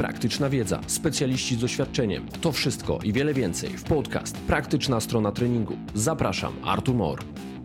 praktyczna wiedza, specjaliści z doświadczeniem. To wszystko i wiele więcej w podcast Praktyczna Strona Treningu. Zapraszam, Artur Mor.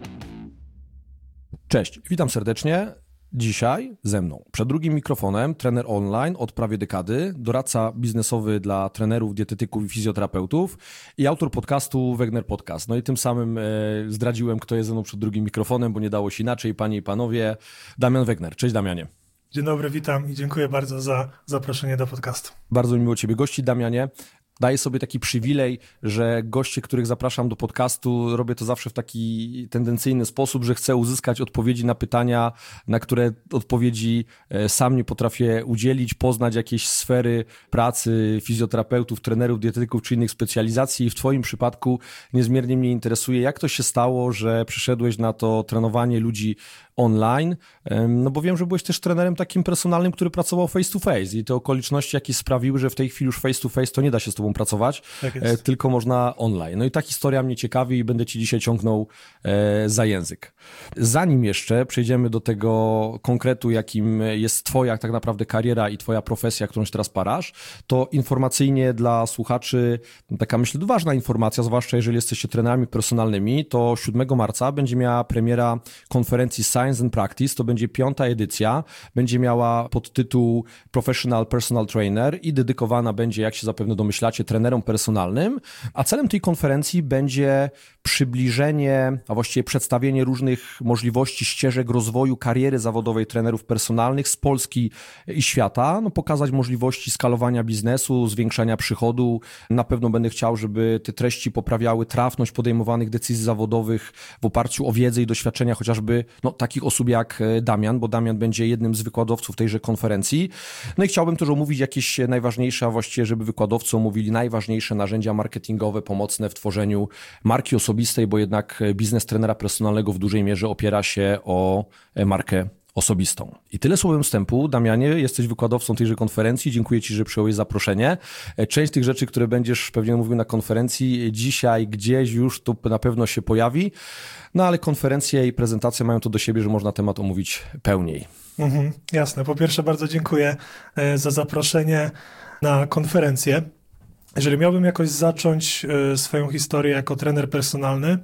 Cześć, witam serdecznie. Dzisiaj ze mną przed drugim mikrofonem trener online od prawie dekady, doradca biznesowy dla trenerów, dietetyków i fizjoterapeutów i autor podcastu Wegner Podcast. No i tym samym zdradziłem, kto jest ze mną przed drugim mikrofonem, bo nie dało się inaczej. Panie i panowie, Damian Wegner. Cześć Damianie. Dzień dobry, witam i dziękuję bardzo za zaproszenie do podcastu. Bardzo mi miło Ciebie gościć, Damianie. Daję sobie taki przywilej, że goście, których zapraszam do podcastu, robię to zawsze w taki tendencyjny sposób, że chcę uzyskać odpowiedzi na pytania, na które odpowiedzi sam nie potrafię udzielić, poznać jakieś sfery pracy fizjoterapeutów, trenerów, dietetyków czy innych specjalizacji. I w Twoim przypadku niezmiernie mnie interesuje, jak to się stało, że przyszedłeś na to trenowanie ludzi online, no bo wiem, że byłeś też trenerem takim personalnym, który pracował face to face i te okoliczności jakieś sprawiły, że w tej chwili już face to face to nie da się z tobą pracować, tylko można online. No i ta historia mnie ciekawi i będę ci dzisiaj ciągnął za język. Zanim jeszcze przejdziemy do tego konkretu, jakim jest twoja tak naprawdę kariera i twoja profesja, którą się teraz parasz, to informacyjnie dla słuchaczy taka, myślę, ważna informacja, zwłaszcza jeżeli jesteście trenerami personalnymi, to 7 marca będzie miała premiera konferencji Science and Practice, to będzie 5. edycja, będzie miała podtytuł Professional Personal Trainer i dedykowana będzie, jak się zapewne domyślacie, trenerom personalnym, a celem tej konferencji będzie przybliżenie, a właściwie przedstawienie różnych możliwości, ścieżek rozwoju kariery zawodowej trenerów personalnych z Polski i świata, no pokazać możliwości skalowania biznesu, zwiększania przychodu. Na pewno będę chciał, żeby te treści poprawiały trafność podejmowanych decyzji zawodowych w oparciu o wiedzę i doświadczenia chociażby takich osób jak Damian, bo Damian będzie jednym z wykładowców tejże konferencji. No i chciałbym też omówić jakieś najważniejsze, a właściwie żeby wykładowcy omówili najważniejsze narzędzia marketingowe pomocne w tworzeniu marki osobistej, bo jednak biznes trenera personalnego w dużej mierze opiera się o markę osobistą. I tyle słowem wstępu. Damianie, jesteś wykładowcą tejże konferencji. Dziękuję Ci, że przyjąłeś zaproszenie. Część tych rzeczy, które będziesz pewnie mówił na konferencji dzisiaj gdzieś już tu na pewno się pojawi, no ale konferencje i prezentacje mają to do siebie, że można temat omówić pełniej. Jasne. Po pierwsze bardzo dziękuję za zaproszenie na konferencję. Jeżeli miałbym jakoś zacząć swoją historię jako trener personalny,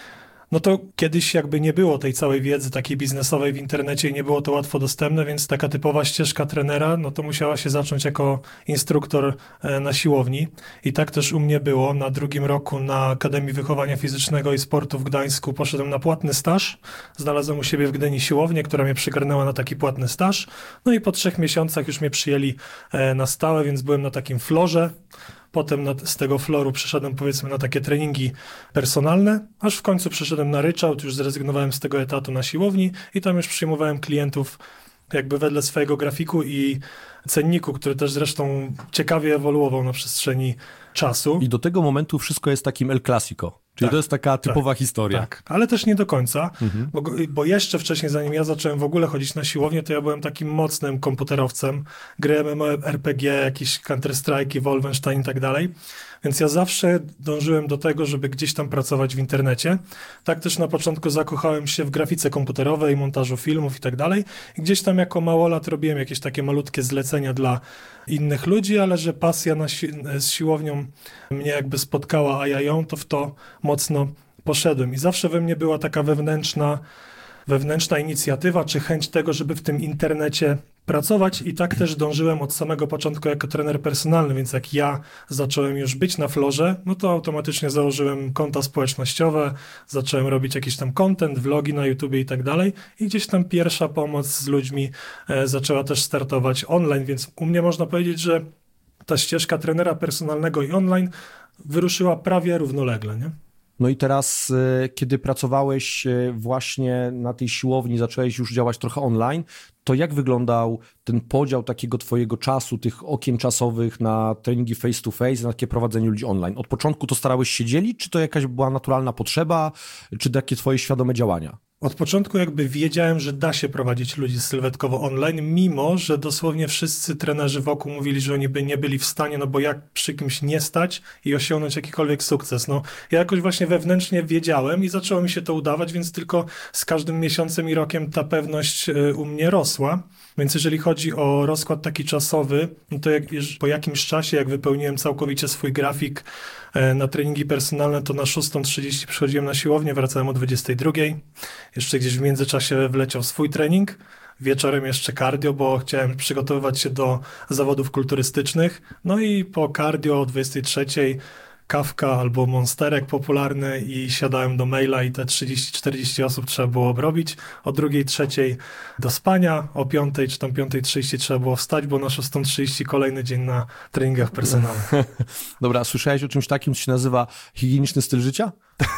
no to kiedyś jakby nie było tej całej wiedzy takiej biznesowej w internecie i nie było to łatwo dostępne, więc taka typowa ścieżka trenera, no to musiała się zacząć jako instruktor na siłowni. I tak też u mnie było. Na 2. roku na Akademii Wychowania Fizycznego i Sportu w Gdańsku poszedłem na płatny staż. Znalazłem u siebie w Gdyni siłownię, która mnie przygarnęła na taki płatny staż. No i po 3 miesiącach już mnie przyjęli na stałe, więc byłem na takim florze. Potem z tego floru przeszedłem powiedzmy na takie treningi personalne, aż w końcu przeszedłem na ryczałt, już zrezygnowałem z tego etatu na siłowni i tam już przyjmowałem klientów jakby wedle swojego grafiku i cenniku, który też zresztą ciekawie ewoluował na przestrzeni czasu. I do tego momentu wszystko jest takim El Clasico, czyli to jest taka typowa historia. Tak, ale też nie do końca, bo jeszcze wcześniej, zanim ja zacząłem w ogóle chodzić na siłownię, to ja byłem takim mocnym komputerowcem, gry MMORPG, jakieś Counter-Strike, Wolfenstein i tak dalej, więc ja zawsze dążyłem do tego, żeby gdzieś tam pracować w internecie. Tak też na początku zakochałem się w grafice komputerowej, montażu filmów i tak dalej i gdzieś tam jako małolat robiłem jakieś takie malutkie zlecenia dla innych ludzi, ale że pasja z siłownią mnie jakby spotkała, a ja ją, to w to mocno poszedłem. I zawsze we mnie była taka wewnętrzna inicjatywa, czy chęć tego, żeby w tym internecie pracować i tak też dążyłem od samego początku jako trener personalny, więc jak ja zacząłem już być na florze, no to automatycznie założyłem konta społecznościowe, zacząłem robić jakiś tam content, vlogi na YouTubie i tak dalej i gdzieś tam pierwsza pomoc z ludźmi zaczęła też startować online, więc u mnie można powiedzieć, że ta ścieżka trenera personalnego i online wyruszyła prawie równolegle, nie? No i teraz, kiedy pracowałeś właśnie na tej siłowni, zacząłeś już działać trochę online, to jak wyglądał ten podział takiego twojego czasu, tych okien czasowych na treningi face to face, na takie prowadzenie ludzi online? Od początku to starałeś się dzielić, czy to jakaś była naturalna potrzeba, czy takie twoje świadome działania? Od początku jakby wiedziałem, że da się prowadzić ludzi sylwetkowo online, mimo że dosłownie wszyscy trenerzy wokół mówili, że oni by nie byli w stanie, no bo jak przy kimś nie stać i osiągnąć jakikolwiek sukces. No, ja jakoś właśnie wewnętrznie wiedziałem i zaczęło mi się to udawać, więc tylko z każdym miesiącem i rokiem ta pewność u mnie rosła. Więc jeżeli chodzi o rozkład taki czasowy, no to po jakimś czasie, jak wypełniłem całkowicie swój grafik na treningi personalne, to na 6:30 przychodziłem na siłownię, wracałem o 22:00. Jeszcze gdzieś w międzyczasie wleciał swój trening. Wieczorem jeszcze cardio, bo chciałem przygotowywać się do zawodów kulturystycznych. No i po cardio o 23:00 kawka albo monsterek popularny i siadałem do maila i te 30-40 osób trzeba było obrobić. O 2:00-3:00 do spania, o 5:00 czy tam 5:30 trzeba było wstać, bo na 6:30 kolejny dzień na treningach personalnych. Dobra, słyszałeś o czymś takim, co się nazywa higieniczny styl życia?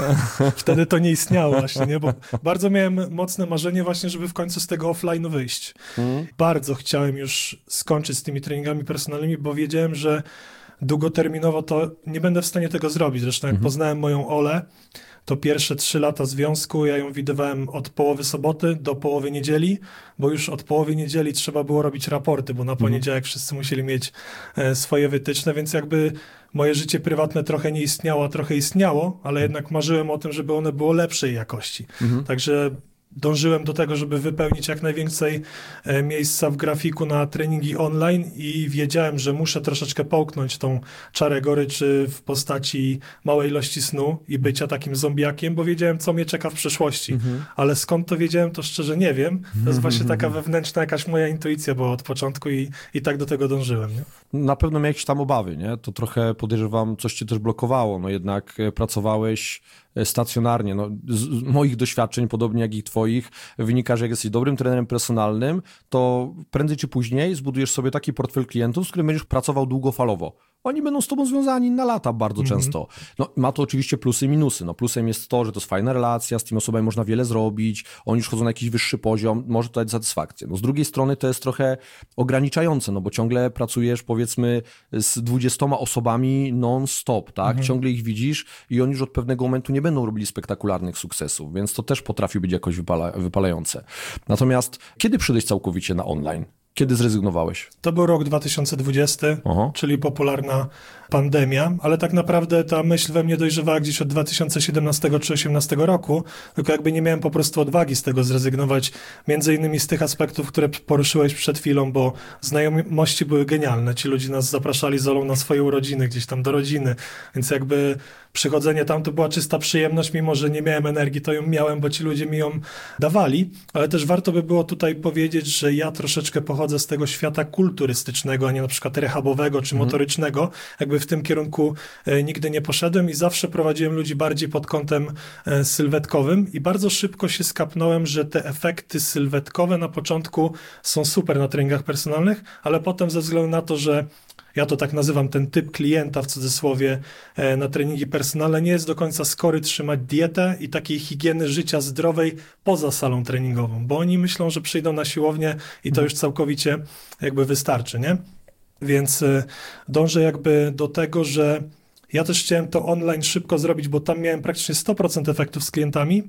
Wtedy to nie istniało właśnie, nie? Bo bardzo miałem mocne marzenie właśnie, żeby w końcu z tego offline'u wyjść. Bardzo chciałem już skończyć z tymi treningami personalnymi, bo wiedziałem, że długoterminowo to nie będę w stanie tego zrobić. Zresztą jak poznałem moją Olę, to pierwsze 3 lata związku ja ją widywałem od połowy soboty do połowy niedzieli, bo już od połowy niedzieli trzeba było robić raporty, bo na poniedziałek wszyscy musieli mieć swoje wytyczne, więc jakby moje życie prywatne trochę nie istniało, a trochę istniało, ale jednak marzyłem o tym, żeby one było lepszej jakości. Także dążyłem do tego, żeby wypełnić jak najwięcej miejsca w grafiku na treningi online i wiedziałem, że muszę troszeczkę połknąć tą czarę goryczy w postaci małej ilości snu i bycia takim zombiakiem, bo wiedziałem, co mnie czeka w przyszłości. Ale skąd to wiedziałem, to szczerze nie wiem. To jest właśnie taka wewnętrzna jakaś moja intuicja była od początku i tak do tego dążyłem. Nie? Na pewno miałeś tam obawy, nie? To trochę podejrzewam, coś cię też blokowało, no jednak pracowałeś stacjonarnie. No, z moich doświadczeń, podobnie jak i twoich, wynika, że jak jesteś dobrym trenerem personalnym, to prędzej czy później zbudujesz sobie taki portfel klientów, z którym będziesz pracował długofalowo. Oni będą z tobą związani na lata bardzo często. No, ma to oczywiście plusy i minusy. No, plusem jest to, że to jest fajna relacja, z tymi osobami można wiele zrobić, oni już chodzą na jakiś wyższy poziom, może to dać satysfakcję. No, z drugiej strony to jest trochę ograniczające, no bo ciągle pracujesz powiedzmy z 20 osobami non-stop, tak? Ciągle ich widzisz i oni już od pewnego momentu nie będą robili spektakularnych sukcesów, więc to też potrafi być jakoś wypalające. Natomiast kiedy przyjść całkowicie na online? Kiedy zrezygnowałeś? To był rok 2020, czyli popularna pandemia, ale tak naprawdę ta myśl we mnie dojrzewała gdzieś od 2017 czy 2018 roku, tylko jakby nie miałem po prostu odwagi z tego zrezygnować, między innymi z tych aspektów, które poruszyłeś przed chwilą, bo znajomości były genialne. Ci ludzie nas zapraszali z Olą na swoje urodziny, gdzieś tam do rodziny, więc jakby przychodzenie tam to była czysta przyjemność, mimo że nie miałem energii, to ją miałem, bo ci ludzie mi ją dawali, ale też warto by było tutaj powiedzieć, że ja troszeczkę pochodzę z tego świata kulturystycznego, a nie na przykład rehabowego czy motorycznego, jakby w tym kierunku nigdy nie poszedłem i zawsze prowadziłem ludzi bardziej pod kątem sylwetkowym i bardzo szybko się skapnąłem, że te efekty sylwetkowe na początku są super na treningach personalnych, ale potem ze względu na to, że ja to tak nazywam, ten typ klienta w cudzysłowie na treningi personalne nie jest do końca skory trzymać dietę i takiej higieny życia zdrowej poza salą treningową, bo oni myślą, że przyjdą na siłownię i to już całkowicie jakby wystarczy, nie? Więc dążę jakby do tego, że ja też chciałem to online szybko zrobić, bo tam miałem praktycznie 100% efektów z klientami,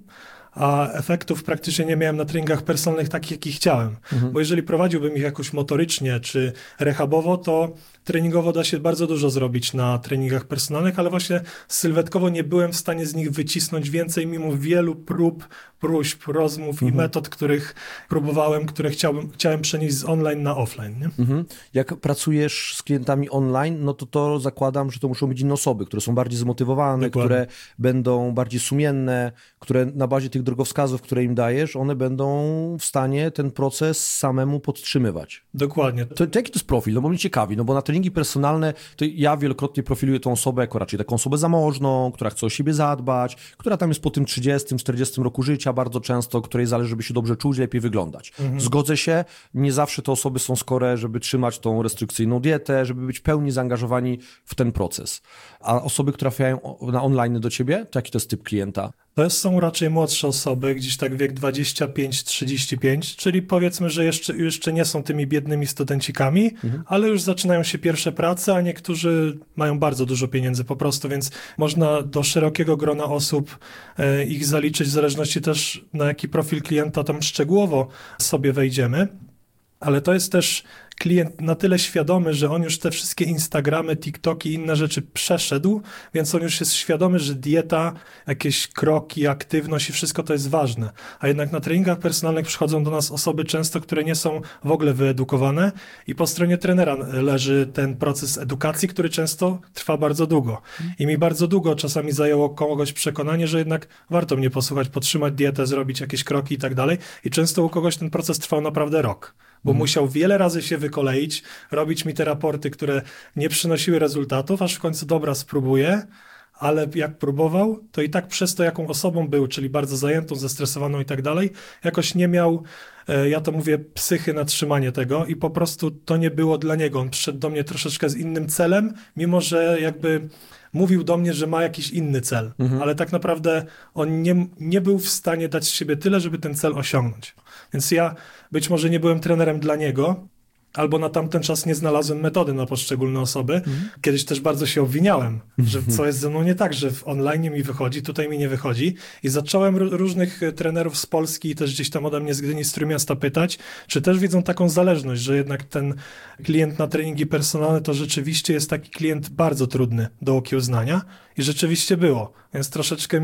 a efektów praktycznie nie miałem na treningach personalnych takich, jakich chciałem. Bo jeżeli prowadziłbym ich jakoś motorycznie czy rehabowo, to treningowo da się bardzo dużo zrobić na treningach personalnych, ale właśnie sylwetkowo nie byłem w stanie z nich wycisnąć więcej, mimo wielu próśb, rozmów i metod, których próbowałem, które chciałem przenieść z online na offline. Nie? Jak pracujesz z klientami online, no to zakładam, że to muszą być inne osoby, które są bardziej zmotywowane, Dokładnie. które będą bardziej sumienne, które na bazie tych drogowskazów, które im dajesz, one będą w stanie ten proces samemu podtrzymywać. Dokładnie. To jaki to jest profil? No bo mnie ciekawi, no bo na treningi personalne to ja wielokrotnie profiluję tą osobę jako raczej taką osobę zamożną, która chce o siebie zadbać, która tam jest po tym 30-40 roku życia bardzo często, której zależy, żeby się dobrze czuć, lepiej wyglądać. Zgodzę się, nie zawsze te osoby są skore, żeby trzymać tą restrykcyjną dietę, żeby być w pełni zaangażowani w ten proces. A osoby, które trafiają na online do ciebie, to jaki to jest typ klienta? To są raczej młodsze osoby, gdzieś tak wiek 25-35, czyli powiedzmy, że jeszcze nie są tymi biednymi studencikami, ale już zaczynają się pierwsze prace, a niektórzy mają bardzo dużo pieniędzy po prostu, więc można do szerokiego grona osób ich zaliczyć, w zależności też na jaki profil klienta tam szczegółowo sobie wejdziemy. Ale to jest też klient na tyle świadomy, że on już te wszystkie Instagramy, TikToki i inne rzeczy przeszedł, więc on już jest świadomy, że dieta, jakieś kroki, aktywność i wszystko to jest ważne. A jednak na treningach personalnych przychodzą do nas osoby często, które nie są w ogóle wyedukowane i po stronie trenera leży ten proces edukacji, który często trwa bardzo długo. I mi bardzo długo czasami zajęło kogoś przekonanie, że jednak warto mnie posłuchać, podtrzymać dietę, zrobić jakieś kroki i tak dalej. I często u kogoś ten proces trwał naprawdę rok. Bo musiał wiele razy się wykoleić, robić mi te raporty, które nie przynosiły rezultatów, aż w końcu dobra, spróbuję, ale jak próbował, to i tak przez to, jaką osobą był, czyli bardzo zajętą, zestresowaną i tak dalej, jakoś nie miał, ja to mówię, psychy na trzymanie tego i po prostu to nie było dla niego. On przyszedł do mnie troszeczkę z innym celem, mimo że jakby mówił do mnie, że ma jakiś inny cel, ale tak naprawdę on nie był w stanie dać z siebie tyle, żeby ten cel osiągnąć. Więc ja być może nie byłem trenerem dla niego, albo na tamten czas nie znalazłem metody na poszczególne osoby. Kiedyś też bardzo się obwiniałem, że co jest ze mną nie tak, że w online mi wychodzi, tutaj mi nie wychodzi. I zacząłem różnych trenerów z Polski i też gdzieś tam ode mnie z Gdyni, z Trójmiasta pytać, czy też widzą taką zależność, że jednak ten klient na treningi personalne to rzeczywiście jest taki klient bardzo trudny do okiełznania. I rzeczywiście było. Więc troszeczkę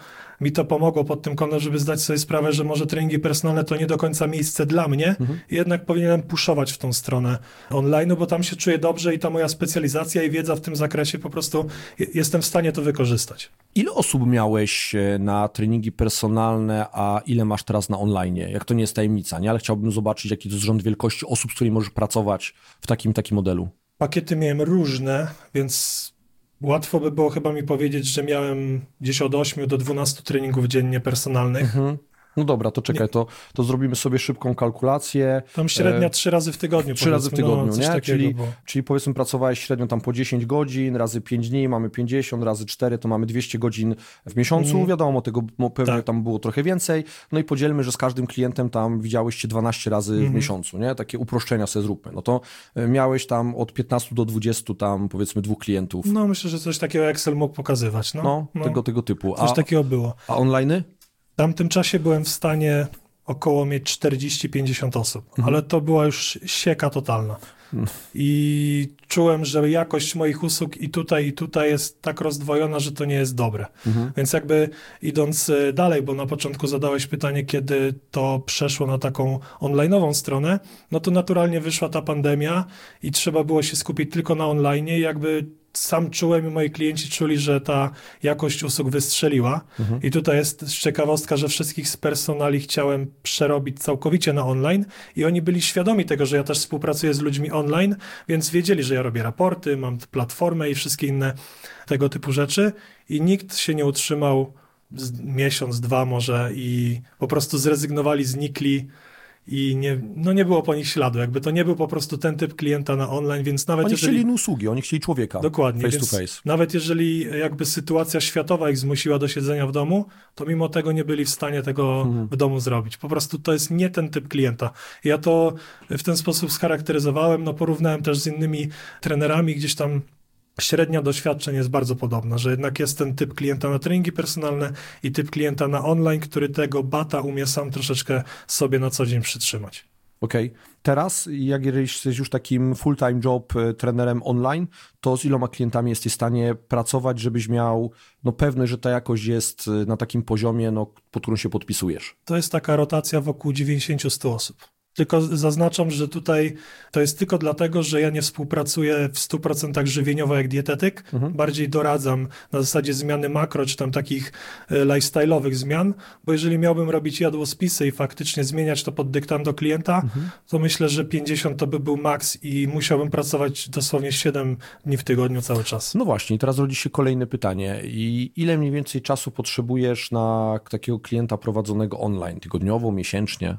mi to pomogło pod tym kątem, żeby zdać sobie sprawę, że może treningi personalne to nie do końca miejsce dla mnie. I jednak powinienem puszować w tą stronę online, bo tam się czuję dobrze i ta moja specjalizacja i wiedza w tym zakresie po prostu jestem w stanie to wykorzystać. Ile osób miałeś na treningi personalne, a ile masz teraz na online? Jak to nie jest tajemnica, nie? Ale chciałbym zobaczyć, jaki to jest rząd wielkości osób, z którymi możesz pracować w takim modelu. Pakiety miałem różne, więc łatwo by było chyba mi powiedzieć, że miałem gdzieś od 8 do 12 treningów dziennie personalnych. No dobra, to czekaj, to zrobimy sobie szybką kalkulację. Tam średnia 3 razy w tygodniu. 3 razy w tygodniu, nie? Czyli powiedzmy pracowałeś średnio tam po 10 godzin, razy 5 dni, mamy 50, razy 4 to mamy 200 godzin w miesiącu. Wiadomo, tego pewnie tam było trochę więcej. No i podzielmy, że z każdym klientem tam widziałeś się 12 razy w miesiącu, nie? Takie uproszczenia sobie zróbmy. No to miałeś tam od 15 do 20 tam powiedzmy 2 klientów. No myślę, że coś takiego Excel mógł pokazywać. No. Tego typu. Coś takiego było. A online'y? W tamtym czasie byłem w stanie około mieć 40-50 osób, ale to była już sieka totalna. I czułem, że jakość moich usług i tutaj jest tak rozdwojona, że to nie jest dobre. Więc jakby idąc dalej, bo na początku zadałeś pytanie, kiedy to przeszło na taką online'ową stronę, no to naturalnie wyszła ta pandemia i trzeba było się skupić tylko na online i jakby sam czułem i moi klienci czuli, że ta jakość usług wystrzeliła. I tutaj jest ciekawostka, że wszystkich z personali chciałem przerobić całkowicie na online i oni byli świadomi tego, że ja też współpracuję z ludźmi online, więc wiedzieli, że ja robię raporty, mam platformę i wszystkie inne tego typu rzeczy i nikt się nie utrzymał miesiąc, 2 może i po prostu zrezygnowali, znikli. I nie było po nich śladu, jakby to nie był po prostu ten typ klienta na online, więc nawet oni chcieli inne usługi, oni chcieli człowieka. Dokładnie, face to face. Nawet jeżeli jakby sytuacja światowa ich zmusiła do siedzenia w domu, to mimo tego nie byli w stanie tego w domu zrobić. Po prostu to jest nie ten typ klienta. Ja to w ten sposób scharakteryzowałem, porównałem też z innymi trenerami, gdzieś tam średnia doświadczeń jest bardzo podobna, że jednak jest ten typ klienta na treningi personalne i typ klienta na online, który tego bata umie sam troszeczkę sobie na co dzień przytrzymać. Okej. Teraz, jak jesteś już takim full-time job trenerem online, to z iloma klientami jesteś w stanie pracować, żebyś miał pewność, że ta jakość jest na takim poziomie, pod którą się podpisujesz? To jest taka rotacja wokół 90-100 osób. Tylko zaznaczam, że tutaj to jest tylko dlatego, że ja nie współpracuję w 100% żywieniowo jak dietetyk. Bardziej doradzam na zasadzie zmiany makro, czy tam takich lifestyle'owych zmian, bo jeżeli miałbym robić jadłospisy i faktycznie zmieniać to pod dyktando klienta, to myślę, że 50 to by był maks i musiałbym pracować dosłownie 7 dni w tygodniu cały czas. No właśnie, teraz rodzi się kolejne pytanie. I ile mniej więcej czasu potrzebujesz na takiego klienta prowadzonego online? Tygodniowo, miesięcznie?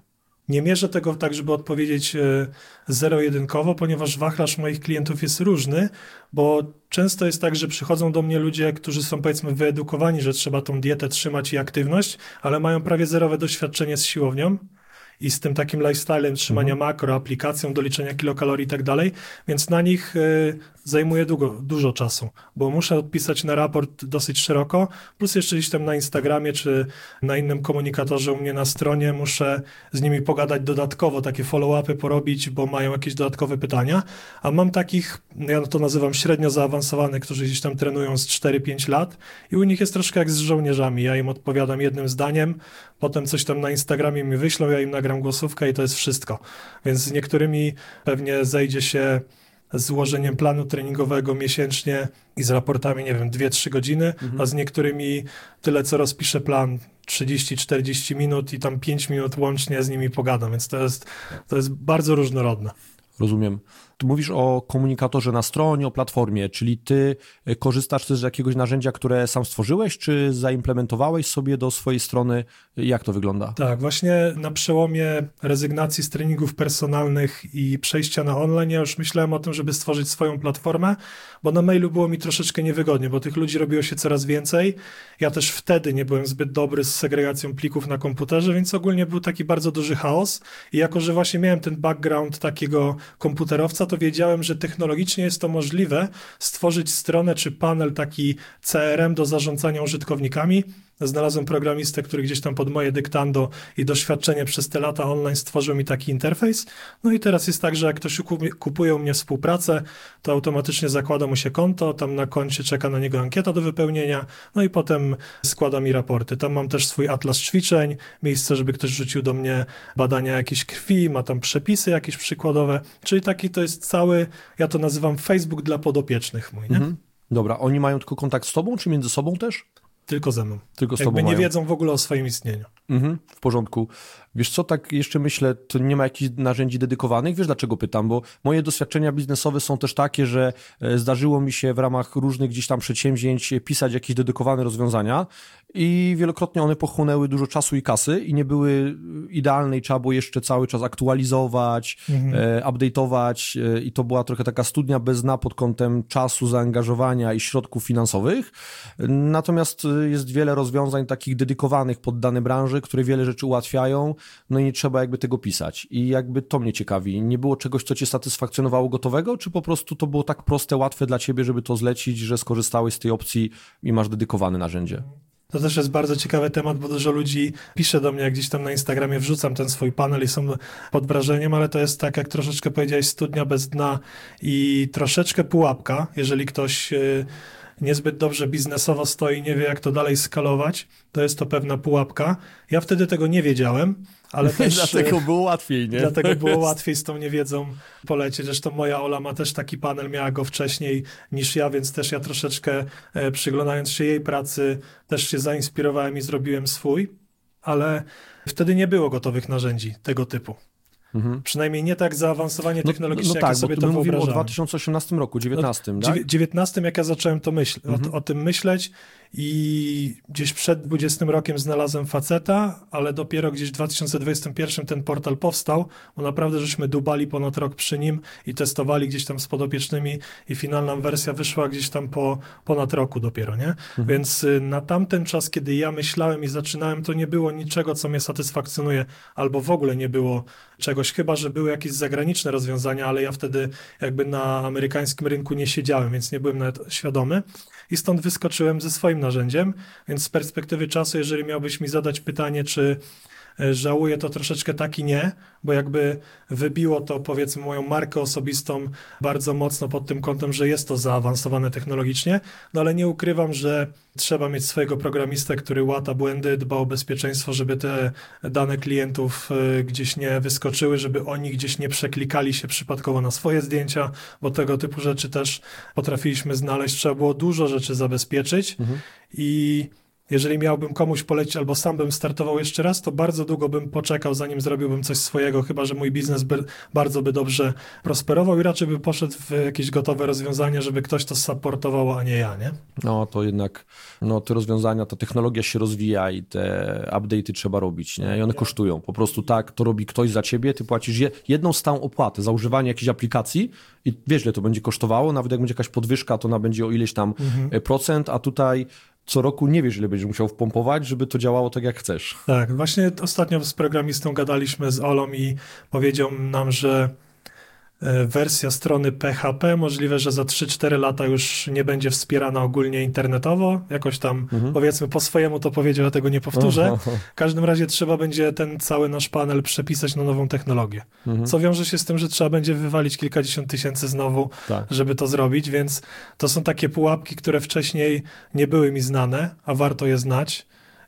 Nie mierzę tego tak, żeby odpowiedzieć zero-jedynkowo, ponieważ wachlarz moich klientów jest różny, bo często jest tak, że przychodzą do mnie ludzie, którzy są powiedzmy wyedukowani, że trzeba tą dietę trzymać i aktywność, ale mają prawie zerowe doświadczenie z siłownią i z tym takim lifestylem trzymania makro, aplikacją do liczenia kilokalorii i tak dalej, więc na nich zajmuje dużo czasu, bo muszę odpisać na raport dosyć szeroko, plus jeszcze gdzieś tam na Instagramie czy na innym komunikatorze u mnie na stronie muszę z nimi pogadać dodatkowo, takie follow-upy porobić, bo mają jakieś dodatkowe pytania, a mam takich, ja to nazywam średnio zaawansowanych, którzy gdzieś tam trenują z 4-5 lat i u nich jest troszkę jak z żołnierzami, ja im odpowiadam jednym zdaniem, potem coś tam na Instagramie mi wyślą, ja im nagram głosówkę i to jest wszystko, więc z niektórymi pewnie zejdzie się z ułożeniem planu treningowego miesięcznie i z raportami, nie wiem, 2-3 godziny, a z niektórymi tyle, co rozpiszę plan, 30-40 minut i tam 5 minut łącznie z nimi pogadam, więc to jest bardzo różnorodne. Rozumiem. Ty mówisz o komunikatorze na stronie, o platformie, czyli ty korzystasz też z jakiegoś narzędzia, które sam stworzyłeś, czy zaimplementowałeś sobie do swojej strony? Jak to wygląda? Tak, właśnie na przełomie rezygnacji z treningów personalnych i przejścia na online, ja już myślałem o tym, żeby stworzyć swoją platformę, bo na mailu było mi troszeczkę niewygodnie, bo tych ludzi robiło się coraz więcej. Ja też wtedy nie byłem zbyt dobry z segregacją plików na komputerze, więc ogólnie był taki bardzo duży chaos i jako, że właśnie miałem ten background takiego komputerowca, to wiedziałem, że technologicznie jest to możliwe stworzyć stronę czy panel taki CRM do zarządzania użytkownikami. Znalazłem programistę, który gdzieś tam pod moje dyktando i doświadczenie przez te lata online stworzył mi taki interfejs. No i teraz jest tak, że jak ktoś kupuje u mnie współpracę, to automatycznie zakłada mu się konto, tam na koncie czeka na niego ankieta do wypełnienia, no i potem składa mi raporty. Tam mam też swój atlas ćwiczeń, miejsce, żeby ktoś rzucił do mnie badania jakiejś krwi, ma tam przepisy jakieś przykładowe, czyli taki to jest cały, ja to nazywam Facebook dla podopiecznych mój, nie? Dobra, oni mają tylko kontakt z tobą, czy między sobą też? Tylko ze mną. Tylko z Jakby tobą nie mają. wiedzą w ogóle o swoim istnieniu. W porządku. Wiesz co, tak jeszcze myślę, to nie ma jakichś narzędzi dedykowanych. Wiesz dlaczego pytam? Bo moje doświadczenia biznesowe są też takie, że zdarzyło mi się w ramach różnych gdzieś tam przedsięwzięć pisać jakieś dedykowane rozwiązania i wielokrotnie one pochłonęły dużo czasu i kasy i nie były idealne i trzeba było jeszcze cały czas aktualizować, update'ować i to była trochę taka studnia bez dna pod kątem czasu, zaangażowania i środków finansowych. Natomiast jest wiele rozwiązań takich dedykowanych pod dane branży, które wiele rzeczy ułatwiają, no i nie trzeba jakby tego pisać. I jakby to mnie ciekawi. Nie było czegoś, co cię satysfakcjonowało gotowego, czy po prostu to było tak proste, łatwe dla ciebie, żeby to zlecić, że skorzystałeś z tej opcji i masz dedykowane narzędzie? To też jest bardzo ciekawy temat, bo dużo ludzi pisze do mnie, jak gdzieś tam na Instagramie wrzucam ten swój panel i są pod wrażeniem, ale to jest tak, jak troszeczkę powiedziałeś, studnia bez dna i troszeczkę pułapka, jeżeli ktoś niezbyt dobrze biznesowo stoi, nie wie jak to dalej skalować, to jest to pewna pułapka. Ja wtedy tego nie wiedziałem, ale też... Dlatego było łatwiej, nie? Dlatego było łatwiej z tą niewiedzą polecieć. Zresztą moja Ola ma też taki panel, miała go wcześniej niż ja, więc też ja troszeczkę przyglądając się jej pracy też się zainspirowałem i zrobiłem swój, ale wtedy nie było gotowych narzędzi tego typu. Przynajmniej nie tak zaawansowanie technologiczne, jak ja sobie to mówimy wyobrażałem. o 2018 roku, 19, tak? W 19, jak ja zacząłem to o tym myśleć i gdzieś przed 20 rokiem znalazłem faceta, ale dopiero gdzieś w 2021 ten portal powstał, bo naprawdę żeśmy dubali ponad rok przy nim i testowali gdzieś tam z podopiecznymi i finalna wersja wyszła gdzieś tam po ponad roku dopiero, nie? Więc na tamten czas, kiedy ja myślałem i zaczynałem, to nie było niczego, co mnie satysfakcjonuje, albo w ogóle nie było czegoś, chyba że były jakieś zagraniczne rozwiązania, ale ja wtedy jakby na amerykańskim rynku nie siedziałem, więc nie byłem nawet świadomy i stąd wyskoczyłem ze swoim narzędziem, więc z perspektywy czasu, jeżeli miałbyś mi zadać pytanie, czy żałuję, to troszeczkę tak i nie, bo jakby wybiło to powiedzmy moją markę osobistą bardzo mocno pod tym kątem, że jest to zaawansowane technologicznie, no ale nie ukrywam, że trzeba mieć swojego programistę, który łata błędy, dba o bezpieczeństwo, żeby te dane klientów gdzieś nie wyskoczyły, żeby oni gdzieś nie przeklikali się przypadkowo na swoje zdjęcia, bo tego typu rzeczy też potrafiliśmy znaleźć. Trzeba było dużo rzeczy zabezpieczyć i jeżeli miałbym komuś polecić albo sam bym startował jeszcze raz, to bardzo długo bym poczekał, zanim zrobiłbym coś swojego, chyba że mój biznes bardzo by dobrze prosperował i raczej by poszedł w jakieś gotowe rozwiązanie, żeby ktoś to supportował, a nie ja, nie? No to jednak, te rozwiązania, ta technologia się rozwija i te update'y trzeba robić, nie? I one kosztują. Po prostu tak, to robi ktoś za ciebie, ty płacisz jedną stałą opłatę za używanie jakiejś aplikacji i wiesz, ile to będzie kosztowało, nawet jak będzie jakaś podwyżka, to ona będzie o ileś tam procent, a tutaj co roku nie wiesz, ile będziesz musiał wpompować, żeby to działało tak, jak chcesz. Tak, właśnie ostatnio z programistą gadaliśmy z Olą i powiedział nam, że wersja strony PHP możliwe, że za 3-4 lata już nie będzie wspierana ogólnie internetowo. Jakoś tam, powiedzmy, po swojemu to powiedział, ja tego nie powtórzę. W każdym razie trzeba będzie ten cały nasz panel przepisać na nową technologię. Co wiąże się z tym, że trzeba będzie wywalić kilkadziesiąt tysięcy znowu, żeby to zrobić, więc to są takie pułapki, które wcześniej nie były mi znane, a warto je znać.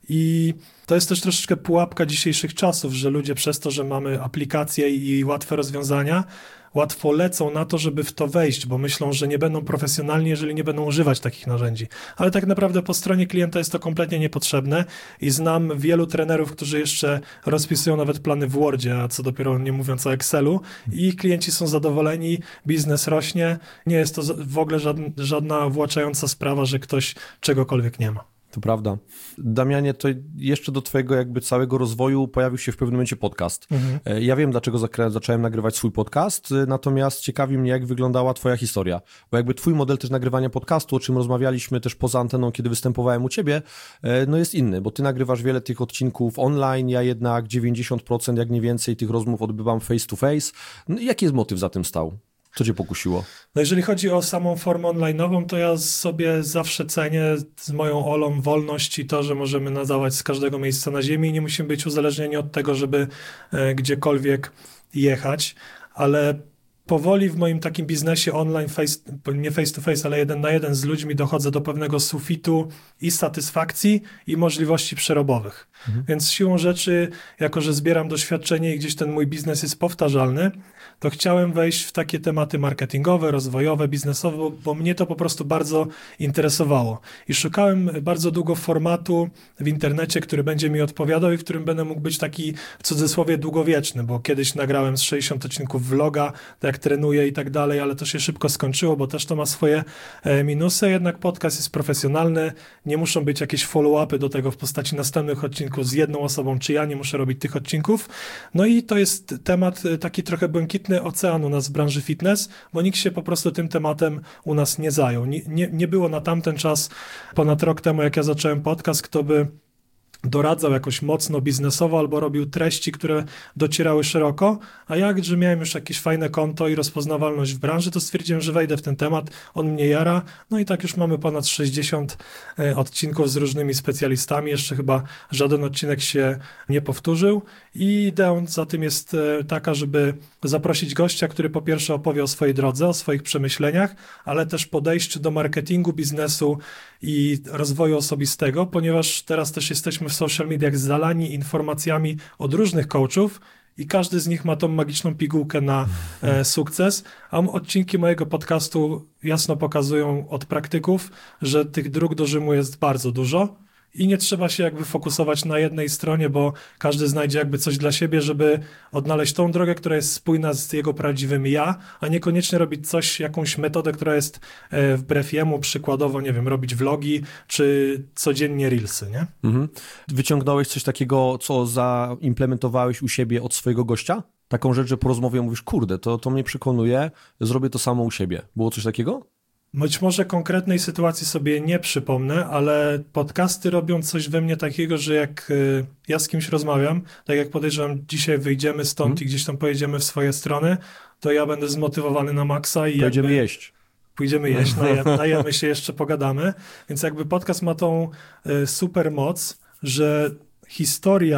I to jest też troszeczkę pułapka dzisiejszych czasów, że ludzie przez to, że mamy aplikacje i łatwe rozwiązania, łatwo lecą na to, żeby w to wejść, bo myślą, że nie będą profesjonalni, jeżeli nie będą używać takich narzędzi. Ale tak naprawdę po stronie klienta jest to kompletnie niepotrzebne i znam wielu trenerów, którzy jeszcze rozpisują nawet plany w Wordzie, a co dopiero nie mówiąc o Excelu, i ich klienci są zadowoleni, biznes rośnie, nie jest to w ogóle żadna uwłaczająca sprawa, że ktoś czegokolwiek nie ma. To prawda. Damianie, to jeszcze do twojego jakby całego rozwoju pojawił się w pewnym momencie podcast. Ja wiem, dlaczego zacząłem nagrywać swój podcast, natomiast ciekawi mnie, jak wyglądała twoja historia. Bo jakby twój model też nagrywania podcastu, o czym rozmawialiśmy też poza anteną, kiedy występowałem u ciebie, jest inny, bo ty nagrywasz wiele tych odcinków online, ja jednak 90%, jak nie więcej, tych rozmów odbywam face to face. Jaki jest motyw za tym stał? Co cię pokusiło? No jeżeli chodzi o samą formę online'ową, to ja sobie zawsze cenię z moją Olą wolność i to, że możemy nadawać z każdego miejsca na ziemi i nie musimy być uzależnieni od tego, żeby gdziekolwiek jechać, ale powoli w moim takim biznesie online, nie face to face, ale 1 na 1 z ludźmi dochodzę do pewnego sufitu i satysfakcji i możliwości przerobowych. Więc siłą rzeczy, jako że zbieram doświadczenie i gdzieś ten mój biznes jest powtarzalny, to chciałem wejść w takie tematy marketingowe, rozwojowe, biznesowe, bo mnie to po prostu bardzo interesowało. I szukałem bardzo długo formatu w internecie, który będzie mi odpowiadał i w którym będę mógł być taki w cudzysłowie długowieczny, bo kiedyś nagrałem z 60 odcinków vloga, tak jak trenuję i tak dalej, ale to się szybko skończyło, bo też to ma swoje minusy, jednak podcast jest profesjonalny, nie muszą być jakieś follow-upy do tego w postaci następnych odcinków z jedną osobą, czy ja nie muszę robić tych odcinków. No i to jest temat taki trochę błękitny ocean u nas w branży fitness, bo nikt się po prostu tym tematem u nas nie zajął. Nie było na tamten czas, ponad rok temu, jak ja zacząłem podcast, kto by doradzał jakoś mocno biznesowo albo robił treści, które docierały szeroko, a jak, że miałem już jakieś fajne konto i rozpoznawalność w branży, to stwierdziłem, że wejdę w ten temat, on mnie jara, no i tak już mamy ponad 60 odcinków z różnymi specjalistami, jeszcze chyba żaden odcinek się nie powtórzył i ideą za tym jest taka, żeby zaprosić gościa, który po pierwsze opowie o swojej drodze, o swoich przemyśleniach, ale też podejściu do marketingu, biznesu i rozwoju osobistego, ponieważ teraz też jesteśmy w social mediach zalani informacjami od różnych coachów i każdy z nich ma tą magiczną pigułkę na sukces, a odcinki mojego podcastu jasno pokazują od praktyków, że tych dróg do Rzymu jest bardzo dużo i nie trzeba się jakby fokusować na jednej stronie, bo każdy znajdzie jakby coś dla siebie, żeby odnaleźć tą drogę, która jest spójna z jego prawdziwym ja, a niekoniecznie robić coś, jakąś metodę, która jest wbrew jemu, przykładowo, nie wiem, robić vlogi, czy codziennie reelsy, nie? Wyciągnąłeś coś takiego, co zaimplementowałeś u siebie od swojego gościa? Taką rzecz, że po rozmowie mówisz, kurde, to mnie przekonuje, zrobię to samo u siebie. Było coś takiego? Być może konkretnej sytuacji sobie nie przypomnę, ale podcasty robią coś we mnie takiego, że jak ja z kimś rozmawiam, tak jak podejrzewam, dzisiaj wyjdziemy stąd i gdzieś tam pojedziemy w swoje strony, to ja będę zmotywowany na maksa i Pojedziemy jeść. Pójdziemy jeść, najemy się, jeszcze pogadamy. Więc jakby podcast ma tą super moc, że historia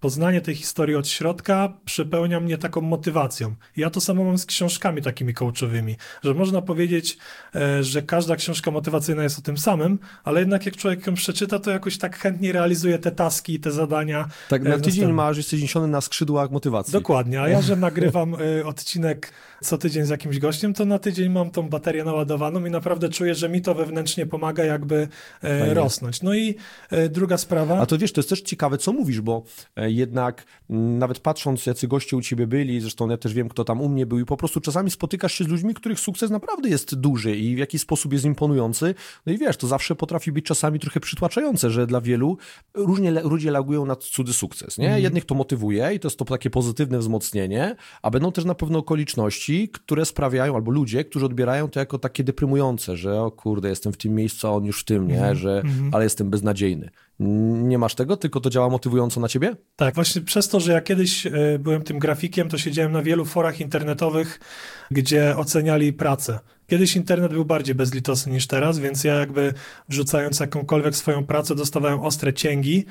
poznanie tej historii od środka przepełnia mnie taką motywacją. Ja to samo mam z książkami takimi coachowymi, że można powiedzieć, że każda książka motywacyjna jest o tym samym, ale jednak jak człowiek ją przeczyta, to jakoś tak chętnie realizuje te taski, te zadania. Tak na tydzień jesteś niesiony na skrzydłach motywacji. Dokładnie, a ja, że nagrywam odcinek co tydzień z jakimś gościem, to na tydzień mam tą baterię naładowaną i naprawdę czuję, że mi to wewnętrznie pomaga jakby rosnąć. No i druga sprawa. A to wiesz, to jest też ciekawe, co mówisz, bo jednak nawet patrząc, jacy goście u ciebie byli, zresztą ja też wiem, kto tam u mnie był i po prostu czasami spotykasz się z ludźmi, których sukces naprawdę jest duży i w jakiś sposób jest imponujący. No i wiesz, to zawsze potrafi być czasami trochę przytłaczające, że dla wielu różnie ludzie reagują na cudzy sukces, nie? Jednych to motywuje i to jest to takie pozytywne wzmocnienie, a będą też na pewno okoliczności, które sprawiają, albo ludzie, którzy odbierają to jako takie deprymujące, że o kurde, jestem w tym miejscu, a on już w tym, nie? Ale jestem beznadziejny. Nie masz tego, tylko to działa motywująco na ciebie? Tak, właśnie przez to, że ja kiedyś byłem tym grafikiem, to siedziałem na wielu forach internetowych, gdzie oceniali pracę. Kiedyś internet był bardziej bezlitosny niż teraz, więc ja jakby wrzucając jakąkolwiek swoją pracę dostawałem ostre cięgi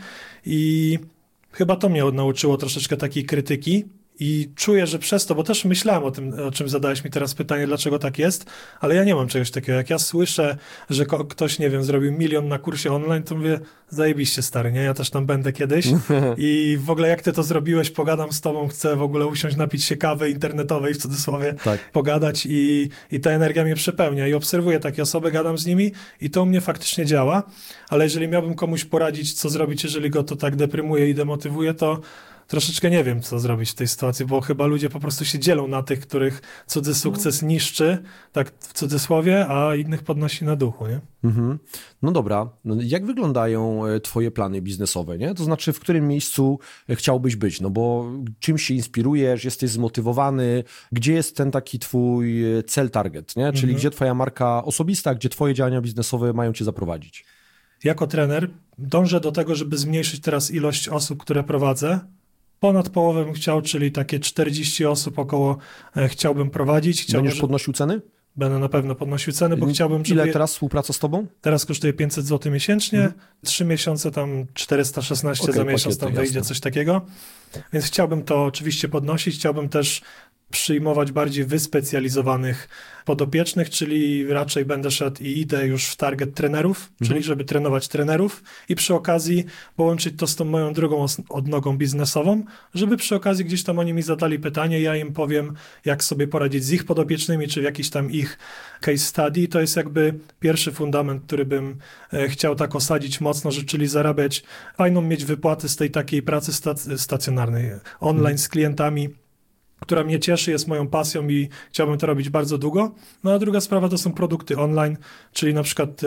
i chyba to mnie nauczyło troszeczkę takiej krytyki. I czuję, że przez to, bo też myślałem o tym, o czym zadałeś mi teraz pytanie, dlaczego tak jest, ale ja nie mam czegoś takiego. Jak ja słyszę, że ktoś, nie wiem, zrobił 1 000 000 na kursie online, to mówię, zajebiście stary, nie? Ja też tam będę kiedyś. I w ogóle jak ty to zrobiłeś, pogadam z tobą, chcę w ogóle usiąść, napić się kawy internetowej, w cudzysłowie, pogadać i ta energia mnie przepełnia. I obserwuję takie osoby, gadam z nimi i to u mnie faktycznie działa, ale jeżeli miałbym komuś poradzić, co zrobić, jeżeli go to tak deprymuje i demotywuje, to troszeczkę nie wiem, co zrobić w tej sytuacji, bo chyba ludzie po prostu się dzielą na tych, których cudzy sukces niszczy, tak w cudzysłowie, a innych podnosi na duchu, nie? No dobra, jak wyglądają twoje plany biznesowe, nie? To znaczy, w którym miejscu chciałbyś być, no bo czym się inspirujesz, jesteś zmotywowany, gdzie jest ten taki twój cel, target, nie? Czyli gdzie twoja marka osobista, gdzie twoje działania biznesowe mają cię zaprowadzić? Jako trener dążę do tego, żeby zmniejszyć teraz ilość osób, które prowadzę. Ponad połowę bym chciał, czyli takie 40 osób około chciałbym prowadzić. Będziesz podnosił ceny? Będę na pewno podnosił ceny, bo chciałbym... Ile teraz współpraca z tobą? Teraz kosztuje 500 zł miesięcznie, 3 miesiące tam 416 za miesiąc tam wyjdzie, jasne. Coś takiego. Więc chciałbym to oczywiście podnosić, chciałbym też przyjmować bardziej wyspecjalizowanych podopiecznych, czyli raczej będę szedł i idę już w target trenerów, czyli żeby trenować trenerów i przy okazji połączyć to z tą moją drugą odnogą biznesową, żeby przy okazji gdzieś tam oni mi zadali pytanie, ja im powiem, jak sobie poradzić z ich podopiecznymi, czy w jakiś tam ich case study. To jest jakby pierwszy fundament, który bym chciał tak osadzić mocno, że czyli zarabiać, fajną mieć wypłaty z tej takiej pracy stacjonarnej, online z klientami, która mnie cieszy, jest moją pasją i chciałbym to robić bardzo długo. No a druga sprawa to są produkty online, czyli na przykład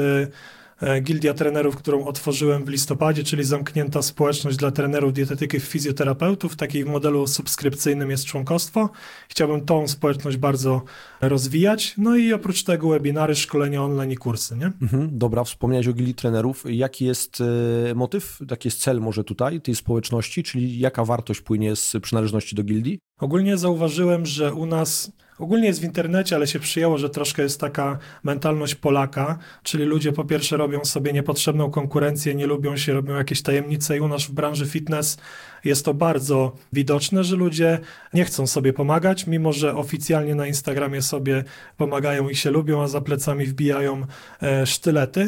Gildia Trenerów, którą otworzyłem w listopadzie, czyli zamknięta społeczność dla trenerów, dietetyków, fizjoterapeutów. W takim modelu subskrypcyjnym jest członkostwo. Chciałbym tą społeczność bardzo rozwijać. No i oprócz tego webinary, szkolenia online i kursy, nie? Dobra, wspomniałeś o Gildii Trenerów. Jaki jest motyw, jaki jest cel może tutaj, tej społeczności, czyli jaka wartość płynie z przynależności do gildii? Ogólnie zauważyłem, że u nas, ogólnie jest w internecie, ale się przyjęło, że troszkę jest taka mentalność Polaka, czyli ludzie po pierwsze robią sobie niepotrzebną konkurencję, nie lubią się, robią jakieś tajemnice i u nas w branży fitness jest to bardzo widoczne, że ludzie nie chcą sobie pomagać, mimo że oficjalnie na Instagramie sobie pomagają i się lubią, a za plecami wbijają sztylety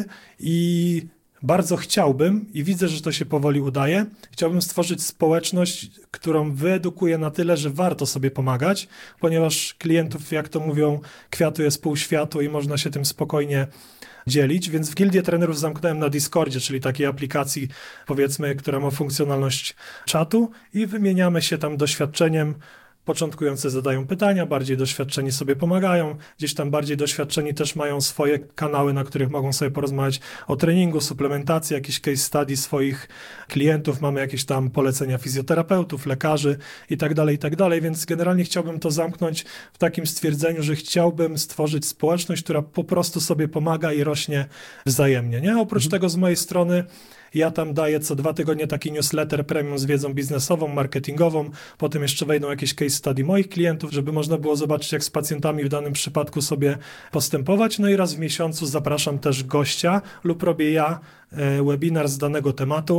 i bardzo chciałbym, i widzę, że to się powoli udaje, chciałbym stworzyć społeczność, którą wyedukuję na tyle, że warto sobie pomagać, ponieważ klientów, jak to mówią, kwiatu jest pół światu i można się tym spokojnie dzielić, więc w Gildię Trenerów zamknąłem na Discordzie, czyli takiej aplikacji, powiedzmy, która ma funkcjonalność czatu i wymieniamy się tam doświadczeniem. Początkujący zadają pytania, bardziej doświadczeni sobie pomagają, gdzieś tam bardziej doświadczeni też mają swoje kanały, na których mogą sobie porozmawiać o treningu, suplementacji, jakieś case study swoich klientów, mamy jakieś tam polecenia fizjoterapeutów, lekarzy i tak dalej, więc generalnie chciałbym to zamknąć w takim stwierdzeniu, że chciałbym stworzyć społeczność, która po prostu sobie pomaga i rośnie wzajemnie, nie? Oprócz tego z mojej strony ja tam daję co 2 tygodnie taki newsletter premium z wiedzą biznesową, marketingową, potem jeszcze wejdą jakieś case study moich klientów, żeby można było zobaczyć, jak z pacjentami w danym przypadku sobie postępować. No i raz w miesiącu zapraszam też gościa lub robię ja webinar z danego tematu,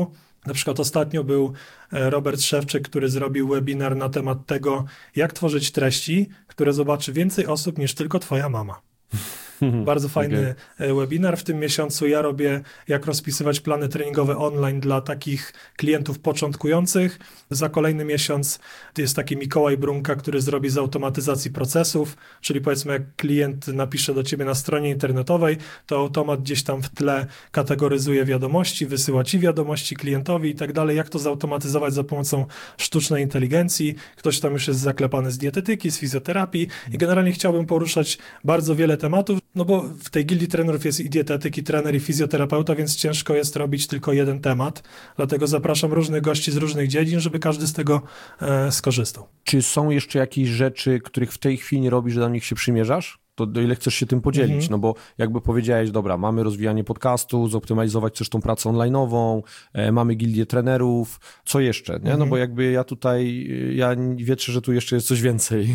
Na przykład ostatnio był Robert Szewczyk, który zrobił webinar na temat tego, jak tworzyć treści, które zobaczy więcej osób niż tylko twoja mama. Bardzo fajny webinar. W tym miesiącu ja robię, jak rozpisywać plany treningowe online dla takich klientów początkujących. Za kolejny miesiąc jest taki Mikołaj Brunka, który zrobi z automatyzacji procesów, czyli powiedzmy jak klient napisze do ciebie na stronie internetowej, to automat gdzieś tam w tle kategoryzuje wiadomości, wysyła ci wiadomości klientowi i tak dalej. Jak to zautomatyzować za pomocą sztucznej inteligencji. Ktoś tam już jest zaklepany z dietetyki, z fizjoterapii i generalnie chciałbym poruszać bardzo wiele tematów, no bo w tej gildii trenerów jest i dietetyk, i trener, i fizjoterapeuta, więc ciężko jest robić tylko jeden temat. Dlatego zapraszam różnych gości z różnych dziedzin, żeby każdy z tego skorzystał. Czy są jeszcze jakieś rzeczy, których w tej chwili nie robisz, że do nich się przymierzasz? To do ile chcesz się tym podzielić? No bo jakby powiedziałeś, dobra, mamy rozwijanie podcastu, zoptymalizować też tą pracę online'ową, mamy gildię trenerów, co jeszcze? Nie? No bo jakby ja wierzę, że tu jeszcze jest coś więcej.